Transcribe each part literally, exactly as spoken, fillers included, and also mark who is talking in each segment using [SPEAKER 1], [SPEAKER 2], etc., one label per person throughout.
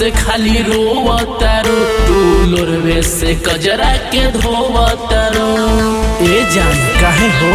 [SPEAKER 1] से खाली रोवतारू, तू लोरवे से कजरा के धोवतारू। ए जान काहे हो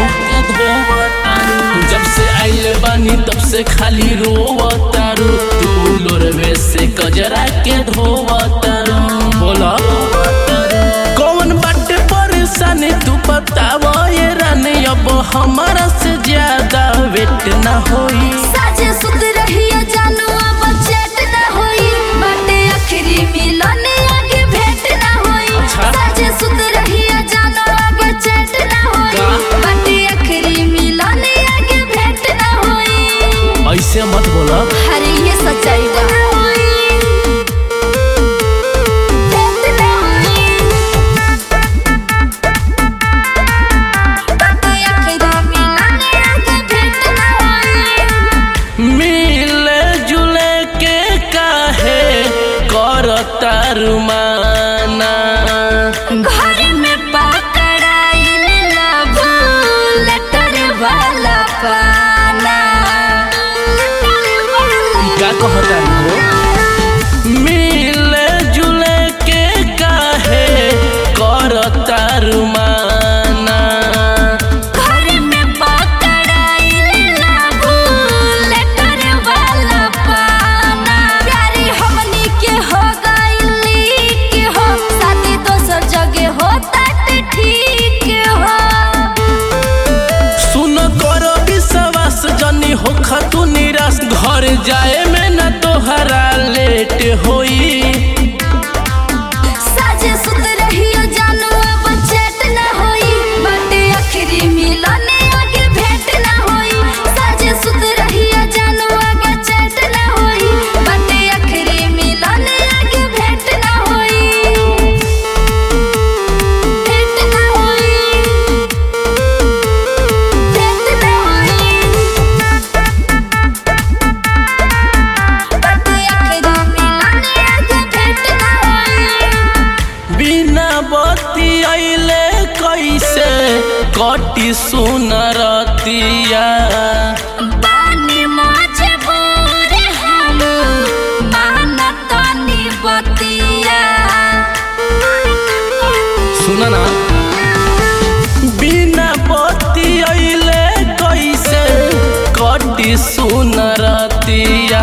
[SPEAKER 1] जब से आइले बानी तब से खाली रोवतारू, तू लोरवे से कजरा के धोवतारू। बोला कौन बाटे परेशानी तू बतावा ये रानी, अब हमारा से ज्यादा वेट ना होई।
[SPEAKER 2] साजे सुत रहिया जानू अब चैट ना होई, बाटे आखिरी मिलन आगे भेंट ना होई। साजे सुत रहिया जानू अब चैट ना होई, बाटे आखिरी मिलन आगे भेंट ना होई।
[SPEAKER 1] ऐसे मत बोला,
[SPEAKER 2] अरे ये सच्चाई बा।
[SPEAKER 1] रुमाना
[SPEAKER 2] घर में पकड़ाइल लव लेटर वाला पाना।
[SPEAKER 1] क्या कहता हो मिले जुले के काहे करता रुमाना।
[SPEAKER 2] घर में पकड़ाइल लव लेटर वाला पाना। प्यारी हमनी के हो हो खतु निराश, घर जाए में न तोहरा लेट होई। साजे सुत रहियो जानू अब चैट ना होई, बाटे आखिरी मिलन आगे भेंट ना होई। साजे सुत रहियो जानू आगे चैट ना होई, बाटे आखिरी मिलन आगे भेंट ना होई। भेंट ना होई, भेंट ना होई।
[SPEAKER 1] बती आइले कैसे कटी सुन रतिया,
[SPEAKER 2] बानी मजबूर हम मानतानी बतिया।
[SPEAKER 1] सुना ना बिना बती आइले कैसे कटी सुन रतिया।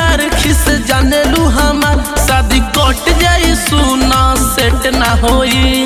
[SPEAKER 1] जाने लू हमार शादी कट जाई सुना सेट ना होई।